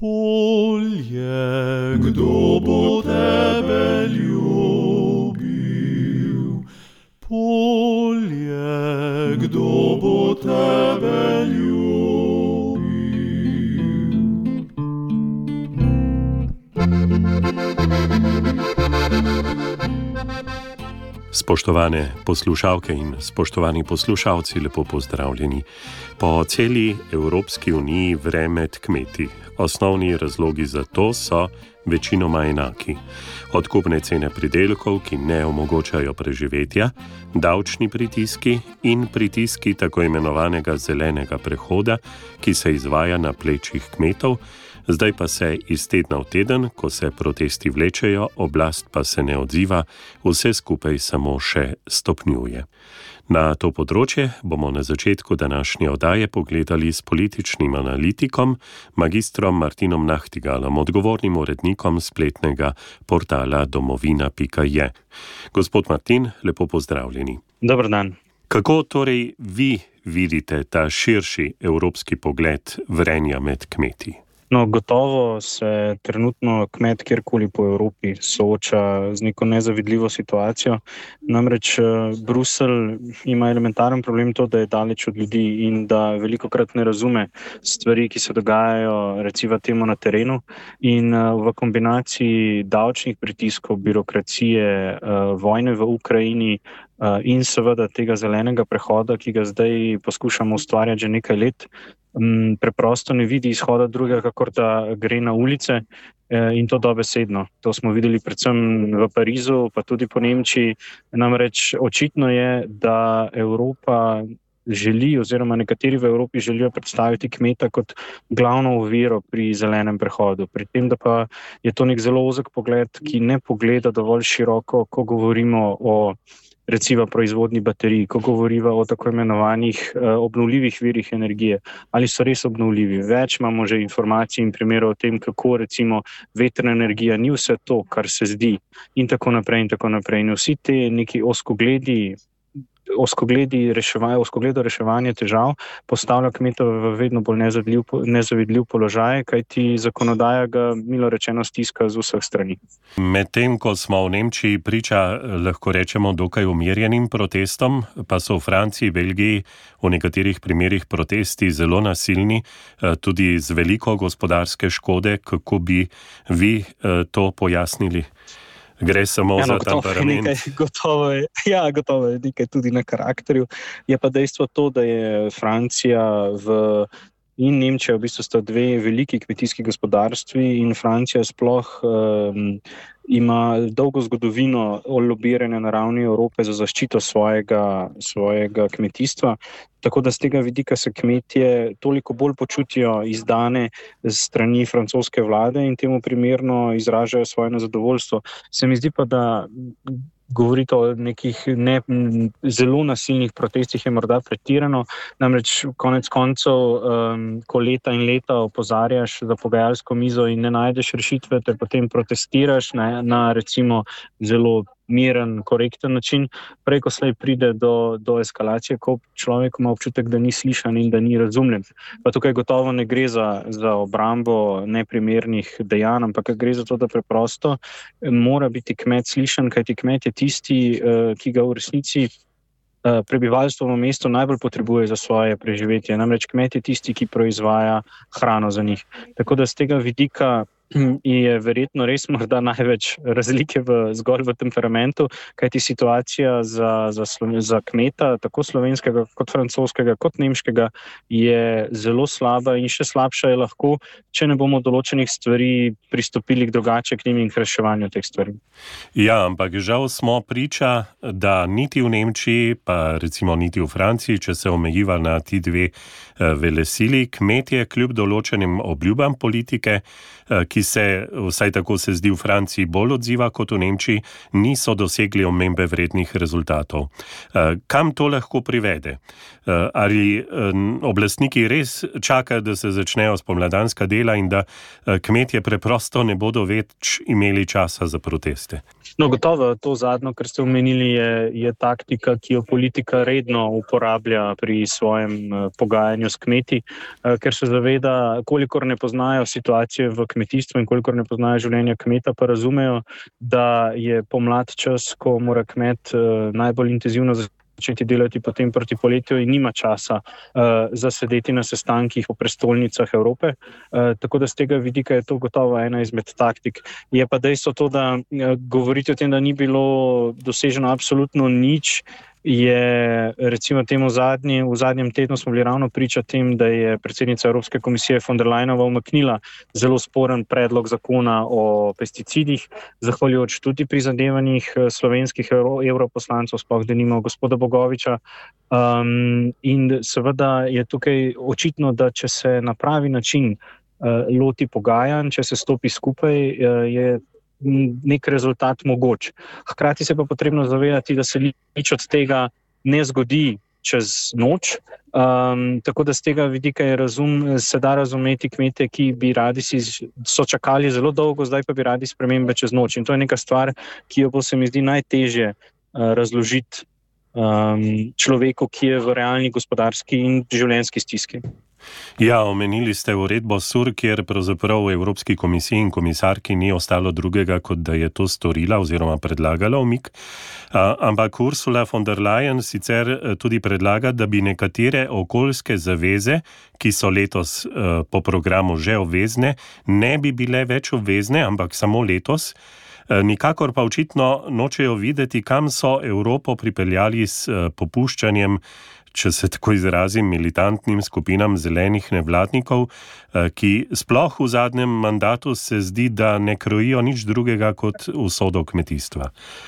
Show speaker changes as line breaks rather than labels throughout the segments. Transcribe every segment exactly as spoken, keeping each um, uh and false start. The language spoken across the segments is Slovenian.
Polje, kdo bo tebe ljubil? Polje, kdo bo tebe ljubil?
Spoštovane poslušalke in spoštovani poslušalci, lepo pozdravljeni. Po celi Evropski uniji vre med kmeti. Osnovni razlogi za to so večinoma enaki. Odkupne cene pridelkov, ki ne omogočajo preživetja, davčni pritiski in pritiski tako imenovanega zelenega prehoda, ki se izvaja na plečih kmetov. Zdaj pa se iz tedna v teden, ko se protesti vlečejo, oblast pa se ne odziva, vse skupaj samo še stopnjuje. Na to področje bomo na začetku današnje oddaje pogledali s političnim analitikom, magistrom Martinom Nahtigalom, odgovornim urednikom spletnega portala domovina pika je. Gospod Martin, lepo pozdravljeni.
Dober dan.
Kako torej vi vidite ta širši evropski pogled vrenja med kmeti?
No, gotovo se trenutno kmet kjerkoli po Evropi sooča z neko nezavidljivo situacijo. Namreč Bruselj ima elementaren problem to, da je daleč od ljudi in da velikokrat ne razume stvari, ki se dogajajo recimo temu na terenu. In v kombinaciji davčnih pritiskov, birokracije, vojne v Ukrajini in seveda tega zelenega prehoda, ki ga zdaj poskušamo ustvarjati že nekaj let, preprosto ne vidi izhoda drugega, kakor da gre na ulice in to dobesedno. To smo videli predvsem v Parizu, pa tudi po Nemčiji. Namreč očitno je, da Evropa želi oziroma nekateri v Evropi želijo predstaviti kmeta kot glavno oviro pri zelenem prehodu. Pri tem, da pa je to nek zelo ozek pogled, ki ne pogleda dovolj široko, ko govorimo o recimo proizvodni baterij, ko govoriva o tako imenovanih uh, obnovljivih virih energije. Ali so res obnovljivi? Več imamo že informacij in primerov o tem, kako recimo vetrna energija ni vse to, kar se zdi in tako naprej in tako naprej. In vsi te neki oskogledi oskogledi reševanja, oskogledo reševanja težav postavlja kmetov v vedno bolj nezavidljiv, nezavidljiv položaj, kajti zakonodaja ga milo rečeno stiska z vseh strani.
Medtem, ko smo v Nemčiji priča, lahko rečemo, dokaj umirjenim protestom, pa so v Franciji, Belgiji v nekaterih primerih protesti zelo nasilni, tudi z veliko gospodarske škode. Kako bi vi to pojasnili? Gre samo ja, no, za temperament.
Gotovo je, ja, gotovo je nekaj tudi na karakterju. Je pa dejstvo to, da je Francija v, in Nemčija v bistvu sta dve veliki kmetijski gospodarstvi in Francija sploh um, ima dolgo zgodovino lobiranja na ravni Evrope za zaščito svojega, svojega kmetijstva. Tako da z tega vidika se kmetje toliko bolj počutijo izdane z strani francoske vlade in temu primerno izražajo svoje nezadovoljstvo. Se mi zdi pa, da govoriti o nekih ne, zelo nasilnih protestih je morda pretirano. Namreč konec koncev, um, ko leta in leta opozarjaš za pogajalsko mizo in ne najdeš rešitve, ter potem protestiraš na, na recimo zelo miren, korekten način, prej ko slej pride do, do eskalacije, ko človek ima občutek, da ni slišan in da ni razumljen. Pa tukaj gotovo ne gre za, za obrambo neprimernih dejanj, ampak gre za to, da preprosto mora biti kmet slišan, kajti kmet je tisti, ki ga v resnici prebivalstvo v mestu najbolj potrebuje za svoje preživetje. Namreč kmet je tisti, ki proizvaja hrano za njih. Tako da z tega vidika je verjetno res morda največ razlike v, zgolj v temperamentu, kajti situacija za, za, za kmeta, tako slovenskega kot francoskega kot nemškega, je zelo slaba in še slabša je lahko, če ne bomo določenih stvari pristopili k drugače k njim in k reševanju teh stvari.
Ja, ampak žal smo priča, da niti v Nemčiji, pa recimo niti v Franciji, če se omejiva na ti dve velesili, kmetje kljub določenim obljubam politike, ki se, vsaj tako se zdi v Franciji, bolj odziva kot v Nemčiji, niso dosegli omembe vrednih rezultatov. Kam to lahko privede? Ali oblastniki res čakajo, da se začnejo spomladanska dela in da kmetje preprosto ne bodo več imeli časa za proteste?
No, gotovo, to zadnjo, kar ste omenili, je, je taktika, ki jo politika redno uporablja pri svojem pogajanju srečevanju s kmeti, ker se zaveda, kolikor ne poznajo situacije v kmetijstvu in kolikor ne poznajo življenja kmeta, pa razumejo, da je pomlad čas, ko mora kmet najbolj intenzivno začeti delati potem proti poletju in nima časa uh, zasedeti na sestankih v prestolnicah Evrope. Uh, tako da z tega vidika je to gotovo ena izmed taktik. Je pa dejstvo to, da uh, govoriti o tem, da ni bilo doseženo absolutno nič, je recimo temu zadnji, v zadnjem tednu smo bili ravno priča tem, da je predsednica Evropske komisije von der Leyenova umaknila zelo sporen predlog zakona o pesticidih, zahvaljujoč tudi prizadevanjih slovenskih evroposlancev, sploh denimo gospoda Bogoviča. Um, in seveda je tukaj očitno, da če se na pravi način uh, loti pogajanj, če se stopi skupaj, uh, je nek rezultat mogoč. Hkrati se pa potrebno zavedati, da se nič od tega ne zgodi čez noč. Um, tako da z tega vidika je razum, se da razumeti kmete, ki bi radi si, so čakali zelo dolgo, zdaj pa bi radi spremembe čez noč. In to je neka stvar, ki jo bo se mi zdi najtežje uh, razložiti um, človeku, ki je v realni gospodarski in življenjski stiski.
Ja, omenili ste uredbo S U R, kjer pravzaprav v Evropski komisiji in komisarki ni ostalo drugega, kot da je to storila oziroma predlagala umik. Ampak Ursula von der Leyen sicer tudi predlaga, da bi nekatere okoljske zaveze, ki so letos po programu že obvezne, ne bi bile več obvezne, ampak samo letos. Nikakor pa očitno nočejo videti, kam so Evropo pripeljali s popuščanjem, če se tako izrazim, militantnim skupinam zelenih nevladnikov, ki sploh v zadnjem mandatu se zdi, da ne krojijo nič drugega kot usodo kmetijstva.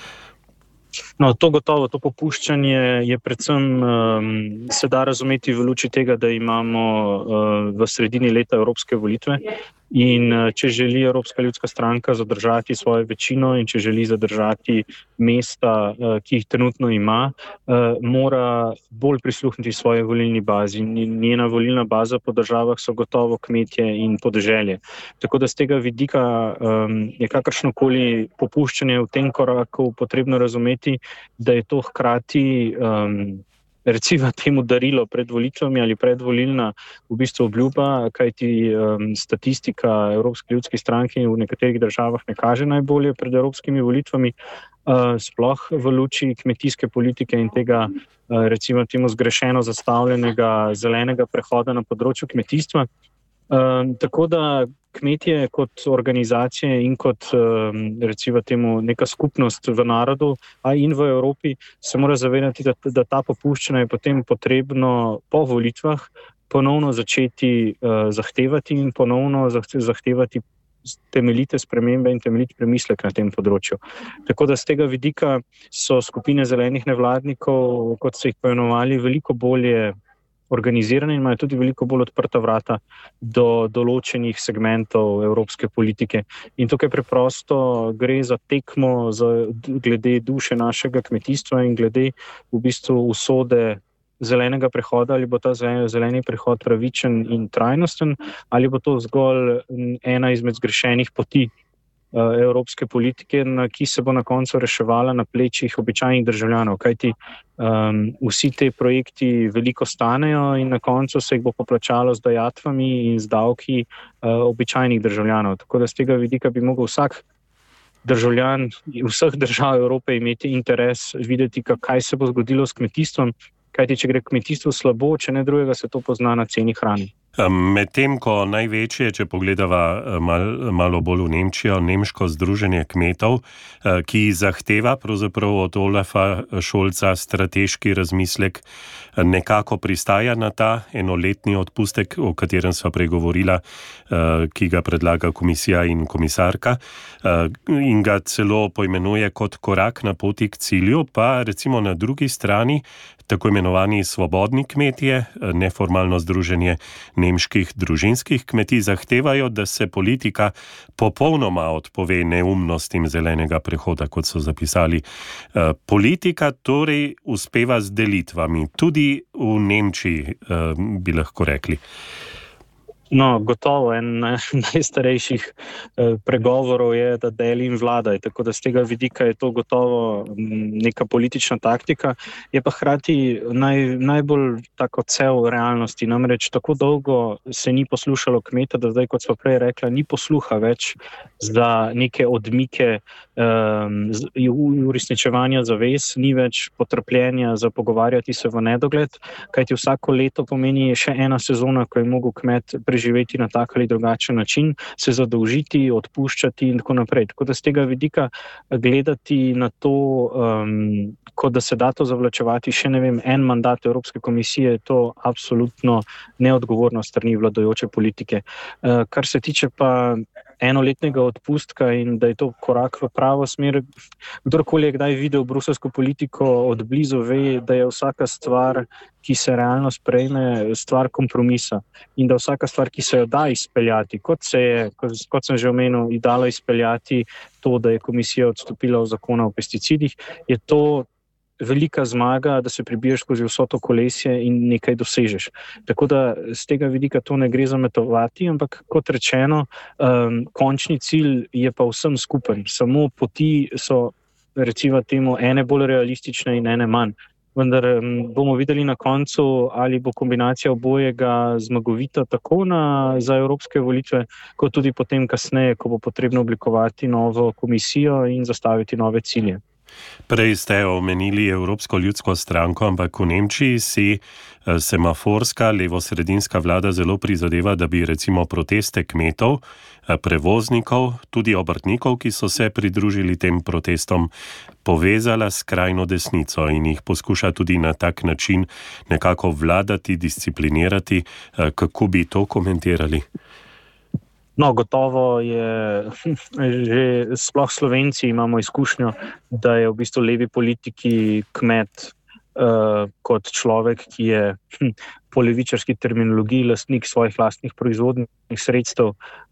No, to gotovo, to popuščanje je predvsem um, se da razumeti v luči tega, da imamo uh, v sredini leta evropske volitve in uh, če želi Evropska ljudska stranka zadržati svojo večino in če želi zadržati mesta, uh, ki jih trenutno ima, uh, mora bolj prisluhniti svoje volilni bazi. Njena volilna baza po državah so gotovo kmetje in podeželje. Tako da z tega vidika um, je kakršnokoli popuščanje v tem koraku potrebno razumeti, da je to hkrati um, recimo temu darilo pred volitvami ali predvolilna v bistvu obljuba, kajti um, statistika Evropske ljudske stranke v nekaterih državah ne kaže najbolje pred evropskimi volitvami, uh, sploh v luči kmetijske politike in tega uh, recimo temu zgrešeno zastavljenega zelenega prehoda na področju kmetijstva. Um, tako da kmetje kot organizacije in kot um, recimo temu neka skupnost v narodu a in v Evropi se mora zavedati, da, da ta popuščanja je potem potrebno po volitvah ponovno začeti uh, zahtevati in ponovno zahtevati temeljite spremembe in temeljit premislek na tem področju. Tako da z tega vidika so skupine zelenih nevladnikov, kot so jih poimenovali, veliko bolje organizirane in imajo tudi veliko bolj odprta vrata do določenih segmentov evropske politike. In tukaj preprosto gre za tekmo za, glede duše našega kmetijstva in glede v bistvu usode zelenega prehoda, ali bo ta zeleni prehod pravičen in trajnosten, ali bo to zgolj ena izmed zgrešenih poti evropske politike, ki se bo na koncu reševala na plečih običajnih državljanov, kajti um, vsi te projekti veliko stanejo in na koncu se jih bo poplačalo z dajatvami in z davki uh, običajnih državljanov. Tako da z tega vidika bi mogel vsak državljan vseh držav Evrope imeti interes videti, kaj se bo zgodilo s kmetijstvom, kajti če gre kmetijstvo slabo, če ne drugega, se to pozna na ceni hrane.
Medtem ko največje, če pogledava mal, malo bolj v Nemčijo, nemško združenje kmetov, ki zahteva pravzaprav od Olafa Scholza strateški razmislek, nekako pristaja na ta enoletni odpustek, o katerem sva pregovorila, ki ga predlaga komisija in komisarka, in ga celo poimenuje kot korak na poti k cilju, pa recimo na drugi strani tako imenovani svobodni kmetje, neformalno združenje nemških družinskih kmetij, zahtevajo, da se politika popolnoma odpove neumnostim zelenega prehoda, kot so zapisali. Politika torej uspeva z delitvami, tudi v Nemčiji, bi lahko rekli.
No, gotovo, en najstarejših eh, pregovorov je, da deli in vladaj, tako da z tega vidika je to gotovo neka politična taktika, je pa hkrati naj, najbolj tako odsev realnosti, namreč tako dolgo se ni poslušalo kmeta, da zdaj, kot smo prej rekla, ni posluha več za neke odmike um, uresničevanja zavez, ni več potrpljenja za pogovarjati se v nedogled, kajti vsako leto pomeni še ena sezona, ko je mogel kmet preživeti na tak ali drugačen način, se zadolžiti, odpuščati in tako naprej. Tako da z tega vidika gledati na to, um, kot da se da to zavlačevati še ne vem, en mandat Evropske komisije, je to absolutno neodgovorno strani vladajoče politike. Uh, kar se tiče pa enoletnega odpustka in da je to korak v pravo smer, kdorkoli je kdaj videl bruselsko politiko od blizu, ve, da je vsaka stvar, ki se realno sprejme, stvar kompromisa in da vsaka stvar, ki se jo da izpeljati, kot se je, kot sem že omenil, dalo izpeljati to, da je komisija odstopila od zakona o pesticidih, je to velika zmaga, da se prebiješ skozi vso to kolesje in nekaj dosežeš. Tako da z tega vidika to ne gre zametovati, ampak kot rečeno, um, končni cilj je pa vsem skupen. Samo poti so, recimo temu, ene bolj realistične in ene manj. Vendar um, bomo videli na koncu, ali bo kombinacija obojega zmagovita tako na, za evropske volitve, kot tudi potem kasneje, ko bo potrebno oblikovati novo komisijo in zastaviti nove cilje.
Prej ste omenili Evropsko ljudsko stranko, ampak v Nemčiji si semaforska levosredinska vlada zelo prizadeva, da bi recimo proteste kmetov, prevoznikov, tudi obrtnikov, ki so se pridružili tem protestom, povezala s skrajno desnico in jih poskuša tudi na tak način nekako vladati, disciplinirati. Kako bi to komentirali?
No, gotovo je, že sploh Slovenci imamo izkušnjo, da je v bistvu levi politiki kmet uh, kot človek, ki je hm, po levičarski terminologiji lastnik svojih lastnih proizvodnih sredstev,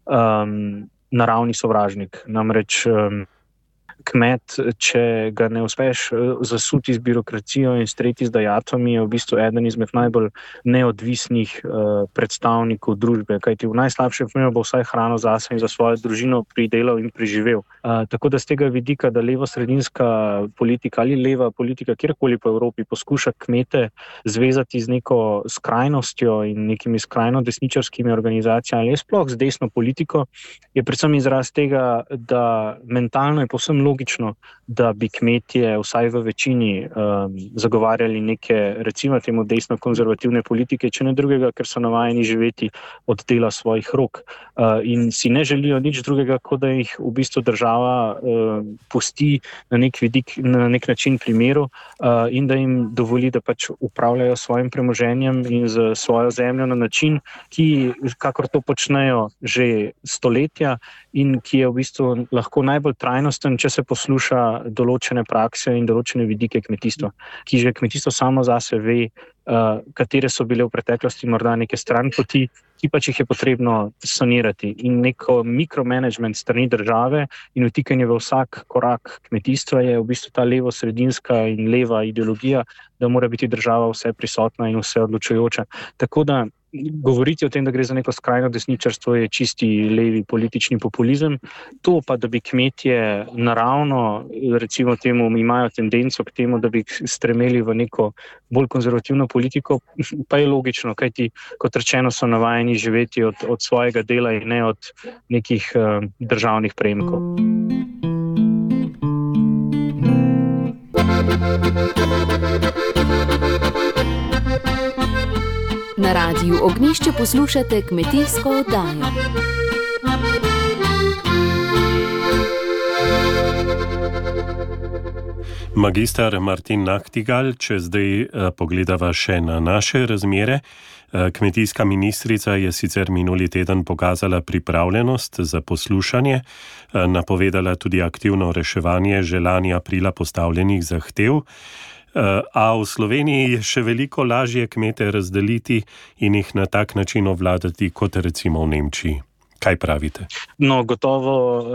um, naravni sovražnik. Namreč um, kmet, če ga ne uspeš zasuti z birokracijo in streti z dajatvami, je v bistvu eden izmed najbolj neodvisnih uh, predstavnikov družbe, kajti v najslabšem primeru bo vsaj hrano zase in za svojo družino pridelal in preživel. Uh, tako da z tega vidika, da levo-sredinska politika ali leva politika kjerkoli po Evropi poskuša kmete zvezati z neko skrajnostjo in nekimi skrajno desničarskimi organizacijami ali sploh z desno politiko, je predvsem izraz tega, da mentalno je povsem logično, da bi kmetje vsaj v večini um, zagovarjali neke, recimo temu, desno-konzervativne politike, če ne drugega, ker so navajeni živeti od dela svojih rok. Uh, in si ne želijo nič drugega, kot da jih v bistvu država uh, pusti na nek vidik, na nek način primeru uh, in da jim dovoli, da pač upravljajo svojim premoženjem in z svojo zemljo na način, ki, kakor to počnejo že stoletja in ki je v bistvu lahko najbolj trajnosten, če se posluša določene prakse in določene vidike kmetijstva, ki že kmetijstvo samo zase ve, uh, katere so bile v preteklosti morda neke stranpoti, ki pač jih je potrebno sanirati. In neko mikromanagement strani države in vtikanje v vsak korak kmetijstva je v bistvu ta levo-sredinska in leva ideologija, da mora biti država vse prisotna in vse odločujoča. Tako da govoriti o tem, da gre za neko skrajno desničarstvo, je čisti levi politični populizem. To pa, da bi kmetje naravno, recimo temu, imajo tendenco k temu, da bi stremeli v neko bolj konzervativno politiko, pa je logično, kajti, kot rečeno, so navajeni živeti od, od svojega dela in ne od nekih uh, državnih prejemkov.
Na Radiu Ognjišče poslušate kmetijsko oddajo.
Magister Martin Nachtigal, če zdaj pogledava še na naše razmere. Kmetijska ministrica je sicer minuli teden pokazala pripravljenost za poslušanje, napovedala tudi aktivno reševanje že lani aprila postavljenih zahtev. A v Sloveniji je še veliko lažje kmete razdeliti in jih na tak način ovladati kot recimo v Nemčiji. Kaj pravite?
No, gotovo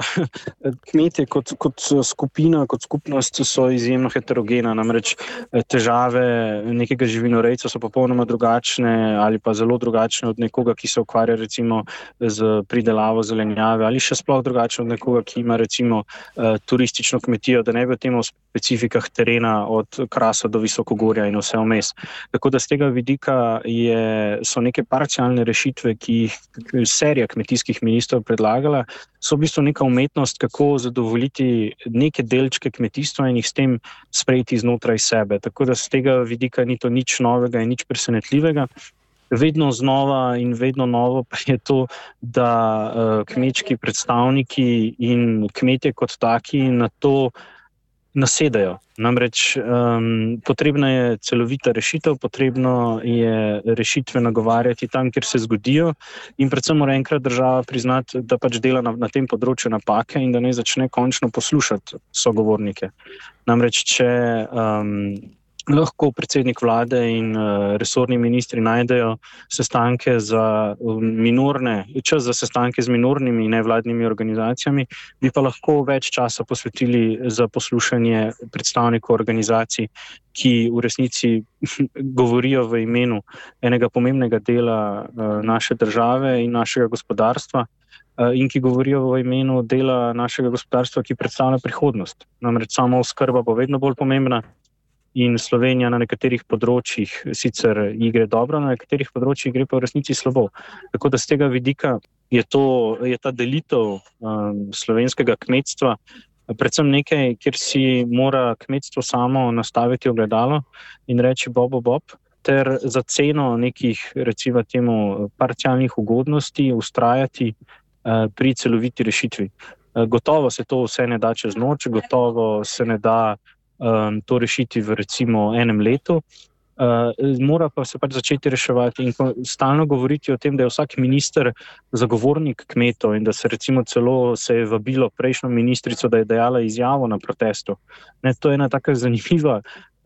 kmetje kot, kot skupina, kot skupnost so izjemno heterogena, namreč težave nekega živinorejca so popolnoma drugačne ali pa zelo drugačne od nekoga, ki se ukvarja recimo z pridelavo zelenjave ali še sploh drugačne od nekoga, ki ima recimo turistično kmetijo, da ne bi o tem o specifikah terena od Krasa do Visokogorja in vse vmes. Tako da z tega vidika je, so neke parcialne rešitve, ki jih serija kmetijskih ministrov predlagala, so v bistvu neka umetnost, kako zadovoljiti neke delčke kmetijstva in jih s tem sprejeti znotraj sebe. Tako da z tega vidika ni to nič novega in nič presenetljivega. Vedno znova in vedno novo pa je to, da uh, kmečki predstavniki in kmetje kot taki na to nasedajo. Namreč um, potrebna je celovita rešitev, potrebno je rešitve nagovarjati tam, kjer se zgodijo in predvsem mora enkrat država priznati, da pač dela na, na tem področju napake in da ne začne končno poslušati sogovornike. Namreč, če um, lahko predsednik vlade in uh, resorni ministri najdejo sestanke za minorne, čas za sestanke z minornimi nevladnimi organizacijami, bi pa lahko več časa posvetili za poslušanje predstavnikov organizacij, ki v resnici govorijo v imenu enega pomembnega dela uh, naše države in našega gospodarstva uh, in ki govorijo v imenu dela našega gospodarstva, ki predstavlja prihodnost. Namreč samo oskrba bo vedno bolj pomembna. In Slovenija na nekaterih področjih sicer igre dobro, na nekaterih področjih gre pa v resnici slabo. Tako da z tega vidika je, to, je ta delitev um, slovenskega kmetstva predvsem nekaj, kjer si mora kmetstvo samo nastaviti ogledalo in reči bob, bob, bob, ter za ceno nekih, recimo temu, parcialnih ugodnosti ustrajati uh, pri celoviti rešitvi. Uh, gotovo se to vse ne da čez noč, gotovo se ne da Um, to rešiti v recimo enem letu, uh, mora pa se pač začeti reševati in stalno govoriti o tem, da je vsak minister zagovornik kmetov in da se recimo celo se je vabilo prejšnjo ministrico, da je dejala izjavo na protestu. Ne, to je ena taka zanimiva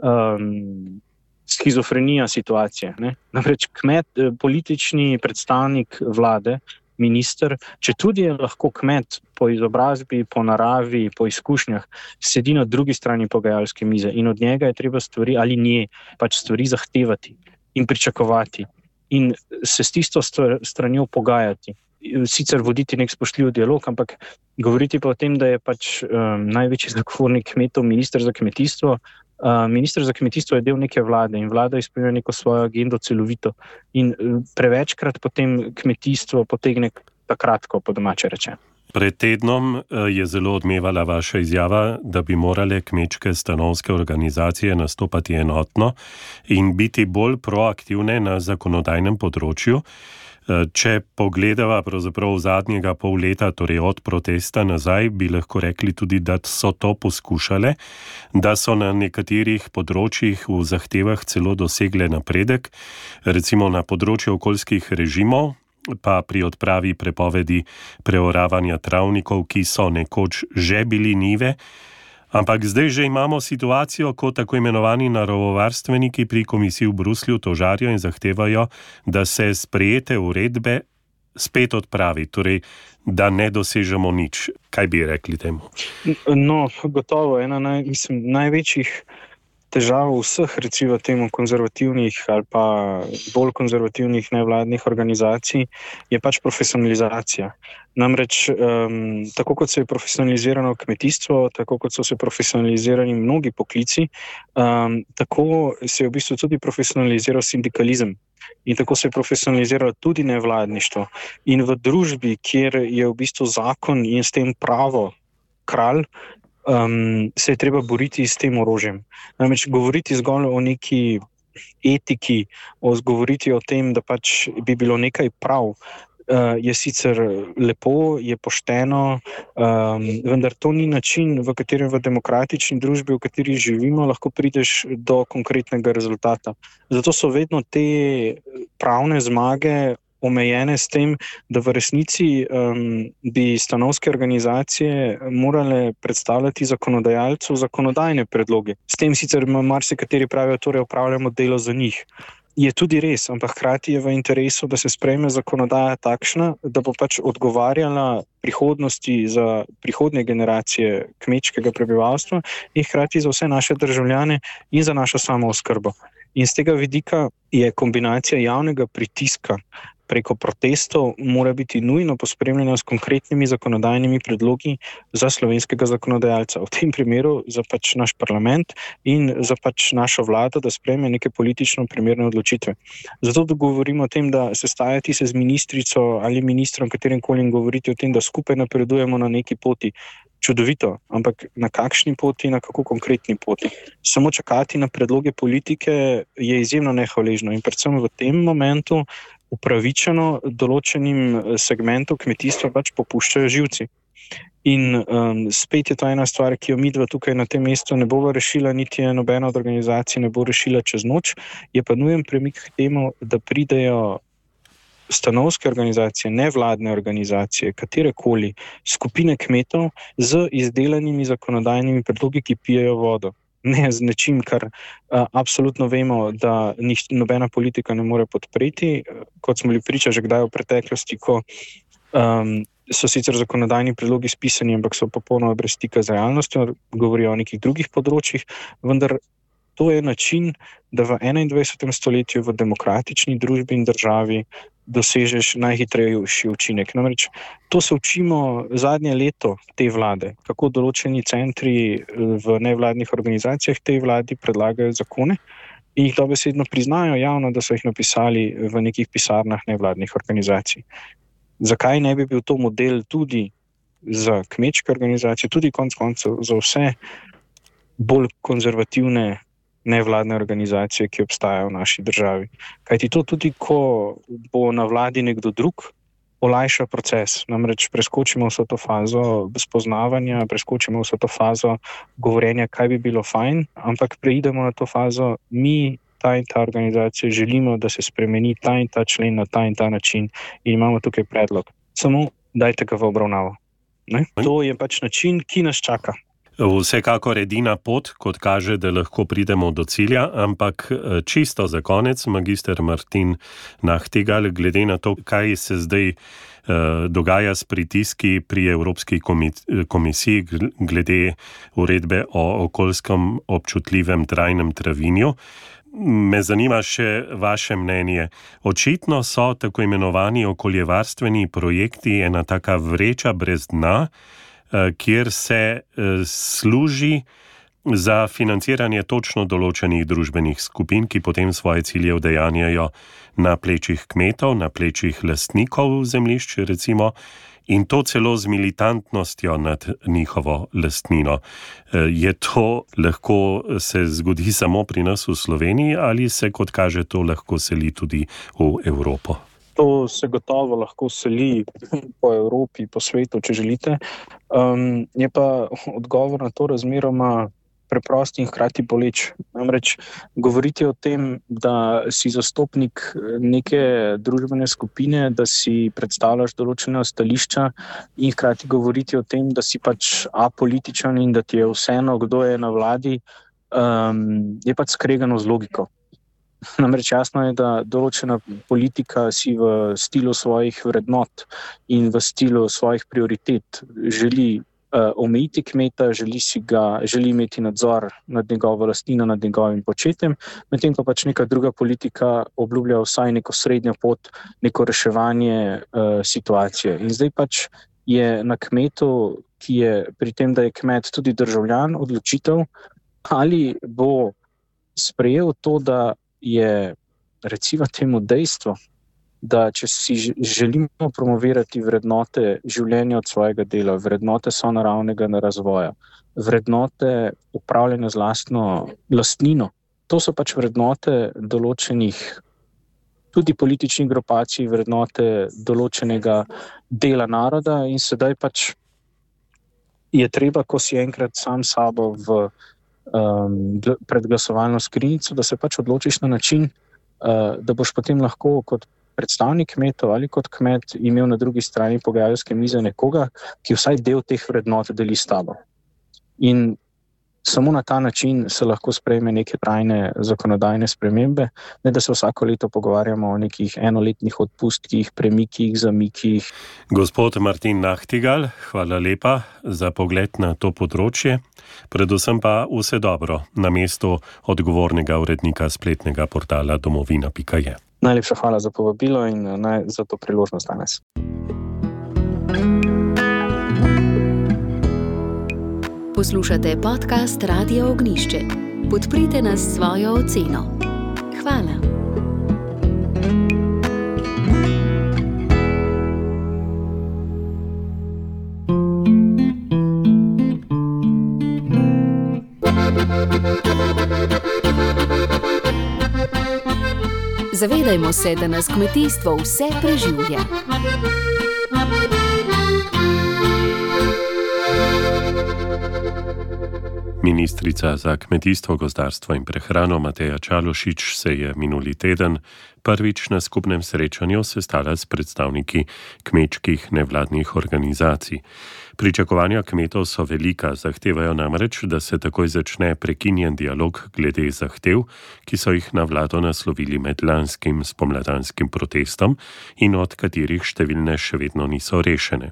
um, schizofrenija situacije. Ne? Namreč kmet, politični predstavnik vlade, minister, če tudi je lahko kmet po izobrazbi, po naravi, po izkušnjah, sedi na drugi strani pogajalske mize in od njega je treba stvari ali nje pač stvari zahtevati in pričakovati in se s tisto stranjo pogajati. Sicer voditi nek spoštljiv dialog, ampak govoriti pa o tem, da je pač um, največji zagovornik kmetov minister za kmetijstvo. Uh, minister za kmetijstvo je del neke vlade in vlada izpolnjuje neko svojo agendo celovito in prevečkrat potem kmetijstvo potegne takratko, po domače rečeno.
Pred tednom je zelo odmevala vaša izjava, da bi morale kmečke stanovske organizacije nastopati enotno in biti bolj proaktivne na zakonodajnem področju. Če pogledava pravzaprav zadnjega pol leta, torej od protesta nazaj, bi lahko rekli tudi, da so to poskušale, da so na nekaterih področjih v zahtevah celo dosegle napredek, recimo na področju okoljskih režimov, pa pri odpravi prepovedi preoravanja travnikov, ki so nekoč že bili njive. Ampak zdaj že imamo situacijo, ko tako imenovani naravovarstveniki pri komisiji v Bruslju tožarijo in zahtevajo, da se sprejete uredbe spet odpravi, torej da ne dosežemo nič. Kaj bi rekli temu?
No, gotovo, ena naj, mislim, največjih težav vseh, recimo temu konzervativnih ali pa bolj konzervativnih nevladnih organizacij je pač profesionalizacija. Namreč, um, tako kot se je profesionalizirano kmetijstvo, tako kot so se profesionalizirani mnogi poklici, um, tako se je v bistvu tudi profesionaliziral sindikalizem in tako se je profesionaliziralo tudi nevladništvo. In v družbi, kjer je v bistvu zakon in s tem pravo kralj, Um, se je treba boriti s tem orožjem. Namreč govoriti zgolj o neki etiki, o govoriti o tem, da pač bi bilo nekaj prav, uh, je sicer lepo, je pošteno, um, vendar to ni način, v katerem v demokratični družbi, v kateri živimo, lahko prideš do konkretnega rezultata. Zato so vedno te pravne zmage omejene s tem, da v resnici um, bi stanovske organizacije morale predstavljati zakonodajalcu zakonodajne predloge. S tem sicer marsikateri pravijo, torej opravljamo delo za njih. je tudi res, ampak hkrati je v interesu, da se sprejme zakonodaja takšna, da bo pač odgovarjala prihodnosti za prihodnje generacije kmečkega prebivalstva in hkrati za vse naše državljane in za našo samooskrbo. In z tega vidika je kombinacija javnega pritiska preko protestov mora biti nujno pospremljena s konkretnimi zakonodajnimi predlogi za slovenskega zakonodajalca. V tem primeru za pač naš parlament in za pač našo vlado, da sprejme neke politično primerne odločitve. Zato da govorimo o tem, da sestajati se z ministrico ali ministrom, katerimkoli in govoriti o tem, da skupaj napredujemo na neki poti. Čudovito, ampak na kakšni poti, na kako konkretni poti. Samo čakati na predloge politike je izjemno nehvaležno in predvsem v tem momentu upravičeno določenim segmentov kmetijstva pač popuščajo živci. In um, spet je to ena stvar, ki jo midva tukaj na tem mestu ne bova rešila, niti je nobena od organizacij ne bo rešila čez noč, je pa nujen premik k temu, da pridejo stanovske organizacije, nevladne organizacije, katerekoli skupine kmetov z izdelanimi zakonodajnimi predlogi, ki pijejo vodo. Ne z nečim, kar a, absolutno vemo, da nič, nobena politika ne more podpreti, kot smo bili priča že kdaj v preteklosti, ko um, so sicer zakonodajni predlogi spisani, ampak so popolnoma brez stika z realnostjo, govorijo o nekih drugih področjih, vendar to je način, da v enaindvajsetem stoletju v demokratični družbi in državi dosežeš najhitrejši učinek. Namreč to se učimo zadnje leto te vlade, kako določeni centri v nevladnih organizacijah tej vladi predlagajo zakone in jih dobesedno priznajo javno, da so jih napisali v nekih pisarnah nevladnih organizacij. Zakaj ne bi bil to model tudi za kmečke organizacije, tudi konec koncev za vse bolj konzervativne nevladne organizacije, ki obstajajo v naši državi. Kajti to tudi, ko bo na vladi nekdo drug, olajša proces. Namreč preskočimo vso to fazo spoznavanja, preskočimo vso to fazo govorjenja, kaj bi bilo fajn, ampak preidemo na to fazo, mi, ta in ta organizacija, želimo, da se spremeni ta in ta člen na ta in ta način in imamo tukaj predlog. Samo dajte ga v obravnavo. Ne? To je pač način, ki nas čaka.
Vsekakor edina pot, kot kaže, da lahko pridemo do cilja, ampak čisto za konec, magister Martin Nahtigal, glede na to, kaj se zdaj uh, dogaja s pritiski pri Evropski komisiji glede uredbe o okoljskem občutljivem trajnem travinju, me zanima še vaše mnenje. Očitno so tako imenovani okoljevarstveni projekti ena taka vreča brez dna, kjer se služi za financiranje točno določenih družbenih skupin, ki potem svoje cilje udejanjajo na plečih kmetov, na plečih lastnikov zemljišč, recimo, in to celo z militantnostjo nad njihovo lastnino. Je to lahko se zgodi samo pri nas v Sloveniji ali se, kot kaže, to lahko seli tudi v Evropo?
To se gotovo lahko seli po Evropi, po svetu, če želite. Um, je pa odgovor na to razmeroma preprost in hkrati boleč. Namreč govoriti o tem, da si zastopnik neke družbene skupine, da si predstavljaš določena stališča in hkrati govoriti o tem, da si pač apolitičen in da ti je vseeno, kdo je na vladi, um, je pač skregano z logiko. Namreč jasno je, da določena politika si v stilu svojih vrednot in v stilu svojih prioritet želi uh, omejiti kmeta, želi, si ga, želi imeti nadzor nad njegovo lastnino, nad njegovim početjem, medtem ko pač neka druga politika obljublja vsaj neko srednjo pot, neko reševanje uh, situacije. In zdaj pač je na kmetu, ki je pri tem, da je kmet tudi državljan, odločitev, ali bo sprejel to, da je recimo temu dejstvo, da če si želimo promovirati vrednote življenja od svojega dela, vrednote sonaravnega razvoja, vrednote upravljanja z lastno lastnino, to so pač vrednote določenih tudi političnih grupacij, vrednote določenega dela naroda in sedaj pač je treba, ko si enkrat sam sabo v Um, pred glasovalno skrinjico, da se pač odločiš na način, uh, da boš potem lahko kot predstavnik kmetov ali kot kmet imel na drugi strani pogajalske mize nekoga, ki vsaj del teh vrednot deli s tabo. In Samo na ta način se lahko sprejme neke trajne zakonodajne spremembe, ne da se vsako leto pogovarjamo o nekih enoletnih odpustkih, premikih, zamikih.
Gospod Martin Nachtigal, hvala lepa za pogled na to področje, predvsem pa vse dobro na mestu odgovornega urednika spletnega portala domovina pika je.
Najlepša hvala za povabilo in naj za to priložnost danes.
Poslušate podcast Radia Ognišče. Podprite nas s svojo oceno. Hvala. Zavedajmo se, da nas kmetijstvo vse preživlja.
Ministrica za kmetijstvo, gozdarstvo in prehrano Mateja Čalušić se je minuli teden prvič na skupnem srečanju sestala s predstavniki kmečkih nevladnih organizacij. Pričakovanja kmetov so velika, zahtevajo namreč, da se takoj začne prekinjen dialog glede zahtev, ki so jih na vlado naslovili med lanskim spomladanskim protestom in od katerih številne še vedno niso rešene.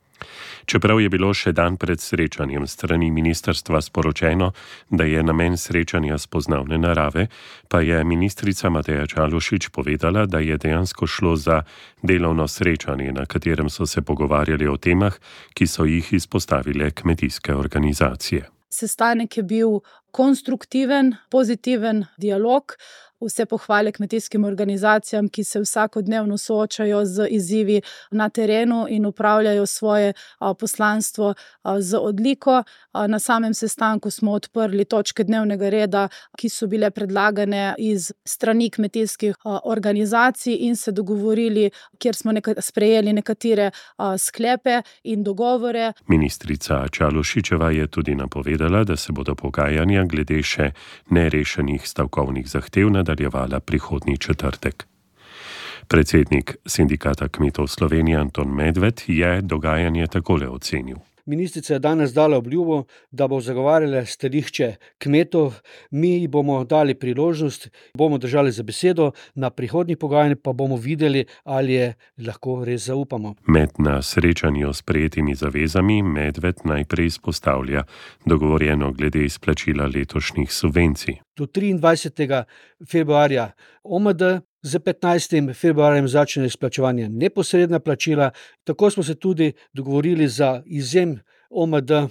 Čeprav je bilo še dan pred srečanjem strani ministrstva sporočeno, da je namen srečanja spoznavne narave, pa je ministrica Mateja Čalušić povedala, da je dejansko šlo za delovno srečanje, na katerem so se pogovarjali o temah, ki so jih izpostavile kmetijske organizacije.
Sestanek je bil konstruktiven, pozitiven dialog. Vse pohvale kmetijskim organizacijam, ki se vsakodnevno soočajo z izzivi na terenu in upravljajo svoje poslanstvo z odliko. Na samem sestanku smo odprli točke dnevnega reda, ki so bile predlagane iz strani kmetijskih organizacij in se dogovorili, kjer smo neka, sprejeli nekatere sklepe in dogovore.
Ministrica Čalušićeva je tudi napovedala, da se bodo pogajanja glede še nerešenih stavkovnih zahtev nadaljevala prihodnji četrtek. Predsednik Sindikata kmetov Slovenije Anton Medved je dogajanje takole ocenil.
Ministrica je danes dala obljubo, da bo zagovarjala stališče kmetov. Mi bomo dali priložnost, bomo držali za besedo, na prihodnjih pogajanjih pa bomo videli, ali je lahko res zaupamo.
Med na srečanju s prejetimi zavezami Medved najprej izpostavlja dogovorjeno glede izplačila letošnjih subvencij.
Do triindvajsetega februarja O M D, z petnajstim februarjem začne izplačevanje neposredna plačila. Tako smo se tudi dogovorili za izjem O M D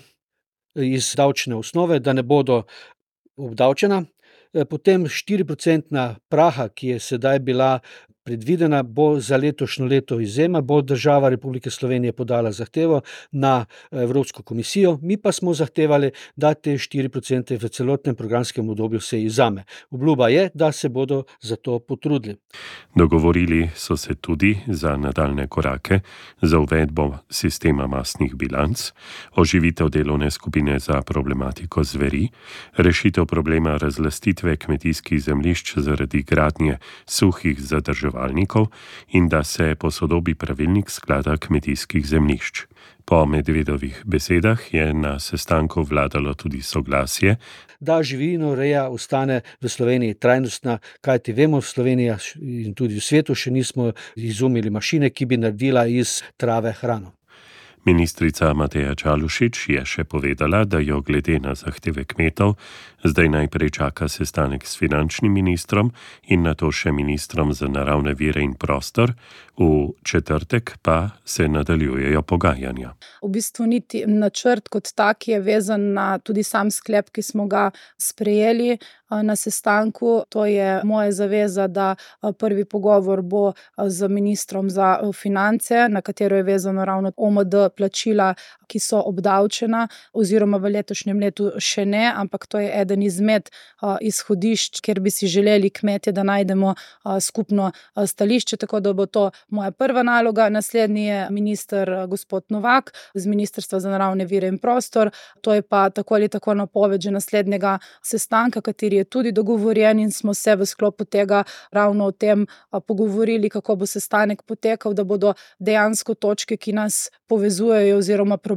iz davčne osnove, da ne bodo obdavčena. Potem štiri procentna praha, ki je sedaj bila predvidena, bo za letošnjo leto izjema, bo država Republike Slovenije podala zahtevo na Evropsko komisijo, mi pa smo zahtevali, da te štiri procente v celotnem programskem obdobju se izvzame. Obljuba je, da se bodo za to potrudili.
Dogovorili so se tudi za nadaljne korake za uvedbo sistema masnih bilanc, oživitev delovne skupine za problematiko zveri, rešitev problema razlastitve kmetijskih zemljišč zaradi gradnje suhih zadrževalnikov in da se posodobi pravilnik sklada kmetijskih zemljišč. Po Medvedovih besedah je na sestanku vladalo tudi soglasje,
da živinoreja ostane v Sloveniji trajnostna, kajti vemo, v Sloveniji in tudi v svetu še nismo izumili mašine, ki bi naredila iz trave hrano.
Ministrica Mateja Čalušić je še povedala, da jo glede na zahteve kmetov zdaj najprej čaka sestanek s finančnim ministrom in nato še ministrom za naravne vire in prostor, v četrtek pa se nadaljujejo pogajanja.
V bistvu niti načrt kot tak je vezan na tudi sam sklep, ki smo ga sprejeli na sestanku. To je moja zaveza, da prvi pogovor bo z ministrom za finance, na katero je vezano ravno O M D plačila, ki so obdavčena, oziroma v letošnjem letu še ne, ampak to je eden izmed izhodišč, kjer bi si želeli kmetje, da najdemo skupno stališče, tako da bo to moja prva naloga. Naslednji je minister gospod Novak z Ministrstva za naravne vire in prostor. To je pa tako ali tako napoved že naslednjega sestanka, kateri je tudi dogovorjen in smo se v sklopu tega ravno o tem pogovorili, kako bo sestanek potekal, da bodo dejansko točke, ki nas povezujejo oziroma problemi,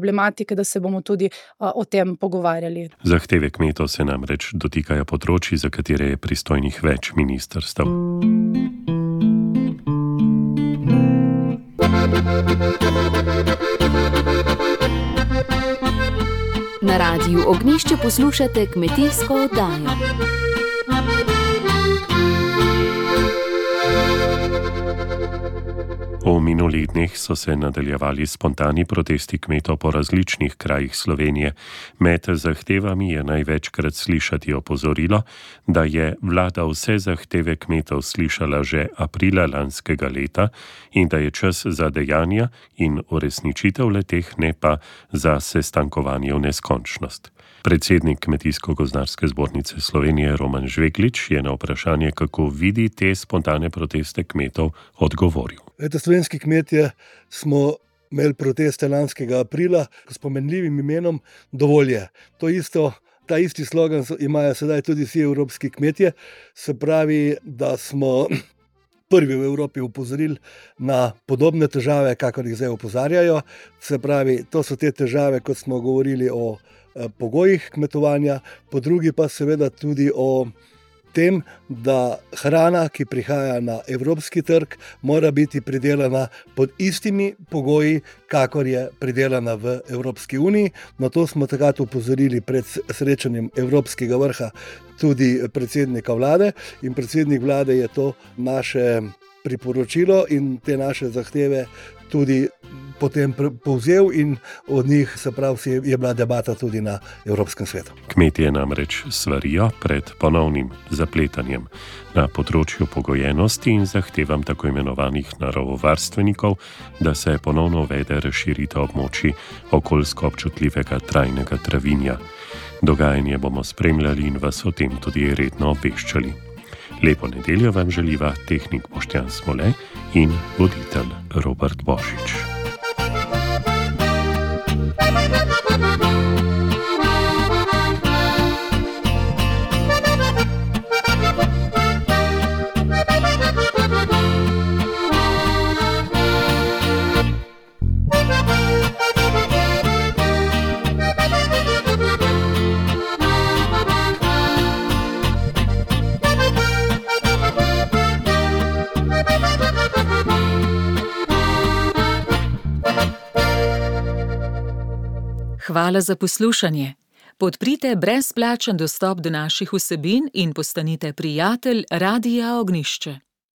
problematike, da se bomo tudi o tem pogovarjali.
Zahteve kmetov se namreč dotikajo področji, za katere je pristojnih več ministrstev.
Na Radiu Ognjišče poslušate kmetijsko oddajo.
V minulih dneh so se nadaljevali spontani protesti kmetov po različnih krajih Slovenije. Med zahtevami je največkrat slišati opozorilo, da je vlada vse zahteve kmetov slišala že aprila lanskega leta in da je čas za dejanja in uresničitev le-teh, ne pa za sestankovanje v neskončnost. Predsednik Kmetijsko-gozdarske zbornice Slovenije Roman Žveglič je na vprašanje, kako vidi te spontane proteste kmetov, odgovoril.
Eto, slovenski kmetje smo imeli proteste lanskega aprila s pomenljivim imenom Dovolj je. To isto, ta isti slogan imajo sedaj tudi vsi evropski kmetje, se pravi, da smo prvi v Evropi upozorili na podobne težave, kakor jih zdaj opozarjajo. Se pravi, to so te težave, kot smo govorili o pogojih kmetovanja, po drugi pa seveda tudi o tem, da hrana, ki prihaja na evropski trg, mora biti pridelana pod istimi pogoji, kakor je pridelana v Evropski uniji. Na to smo takrat upozorili pred srečanjem Evropskega vrha tudi predsednika vlade in predsednik vlade je to naše priporočilo in te naše zahteve tudi potem povzel in od njih, se pravi, je bila debata tudi na Evropskem svetu.
Kmetje namreč svarijo pred ponovnim zapletanjem na področju pogojenosti in zahtevam tako imenovanih naravovarstvenikov, da se ponovno uvede razširitev območij okoljsko občutljivega trajnega travinja. Dogajanje bomo spremljali in vas o tem tudi redno obveščali. Lepo nedeljo vam želiva tehnik Boštjan Smole in voditelj Robert Božič.
Hvala za poslušanje. Podprite brezplačen dostop do naših vsebin in postanite prijatelj Radia Ognjišče.